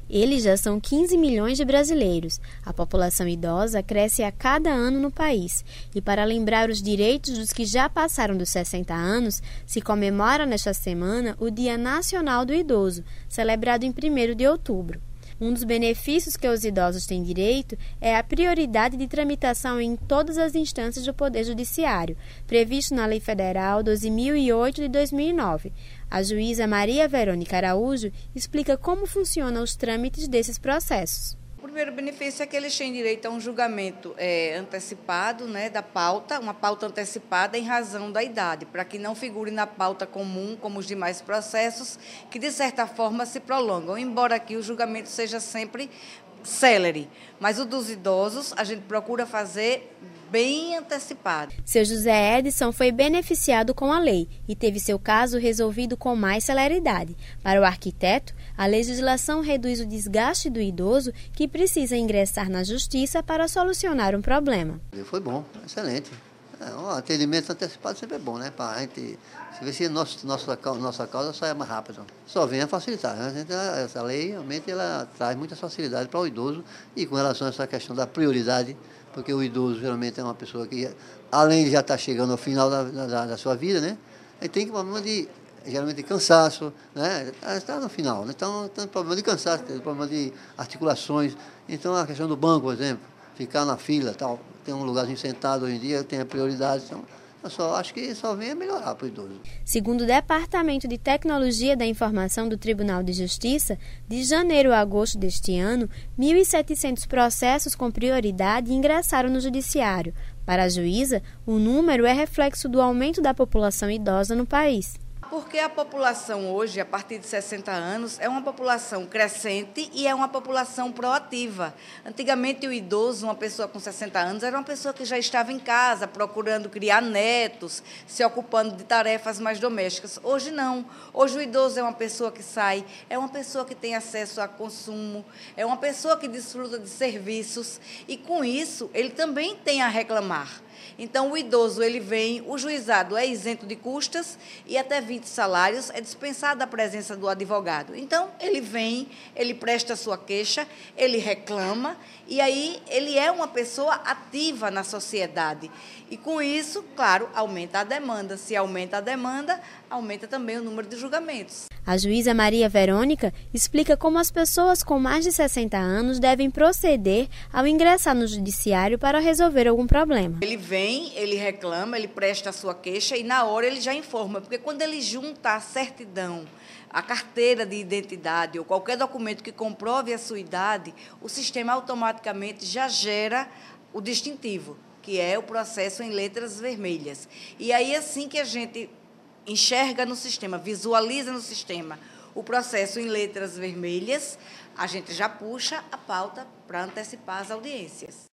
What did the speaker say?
Eles já são 15 milhões de brasileiros. A população idosa cresce a cada ano no país. E para lembrar os direitos dos que já passaram dos 60 anos, se comemora nesta semana o Dia Nacional do Idoso, celebrado em 1º de outubro. Um dos benefícios que os idosos têm direito é a prioridade de tramitação em todas as instâncias do Poder Judiciário, previsto na Lei Federal 12.008 de 2009. A juíza Maria Verônica Araújo explica como funcionam os trâmites desses processos. O primeiro benefício é que eles têm direito a um julgamento antecipado, da pauta, uma pauta antecipada em razão da idade, para que não figure na pauta comum, como os demais processos, que de certa forma se prolongam, embora aqui o julgamento seja sempre célere. Mas o dos idosos a gente procura fazer bem antecipado. Seu José Edson foi beneficiado com a lei e teve seu caso resolvido com mais celeridade. Para o arquiteto, a legislação reduz o desgaste do idoso que precisa ingressar na justiça para solucionar um problema. Foi bom, excelente. Um atendimento antecipado sempre é bom, né? Para a gente se nossa causa saia mais rápido. Só vem a facilitar. Né? Essa lei realmente ela traz muita facilidade para o idoso e com relação a essa questão da prioridade, porque o idoso geralmente é uma pessoa que, além de já estar chegando ao final da sua vida, né? Ele tem problema de, geralmente, cansaço, né? Está no final, né? Então tem problema de cansaço, tem problema de articulações. Então a questão do banco, por exemplo, ficar na fila, tal, tem um lugarzinho sentado hoje em dia, tem a prioridade. Então, eu acho que só vem a melhorar para o idoso. Segundo o Departamento de Tecnologia da Informação do Tribunal de Justiça, de janeiro a agosto deste ano, 1.700 processos com prioridade ingressaram no Judiciário. Para a juíza, o número é reflexo do aumento da população idosa no país. Porque a população hoje, a partir de 60 anos, é uma população crescente e é uma população proativa. Antigamente, o idoso, uma pessoa com 60 anos, era uma pessoa que já estava em casa, procurando criar netos, se ocupando de tarefas mais domésticas. Hoje, não. Hoje, o idoso é uma pessoa que sai, é uma pessoa que tem acesso a consumo, é uma pessoa que desfruta de serviços e, com isso, ele também tem a reclamar. Então, o idoso, ele vem, o juizado é isento de custas e até 20 salários é dispensada a presença do advogado. Então, ele vem, ele presta a sua queixa, ele reclama e aí ele é uma pessoa ativa na sociedade. E, com isso, claro, aumenta a demanda. Se aumenta a demanda, aumenta também o número de julgamentos. A juíza Maria Verônica explica como as pessoas com mais de 60 anos devem proceder ao ingressar no judiciário para resolver algum problema. Ele vem, ele reclama, ele presta a sua queixa e na hora ele já informa, porque quando ele junta a certidão, a carteira de identidade ou qualquer documento que comprove a sua idade, o sistema automaticamente já gera o distintivo, que é o processo em letras vermelhas. E aí, assim que a gente enxerga no sistema, visualiza no sistema o processo em letras vermelhas, a gente já puxa a pauta para antecipar as audiências.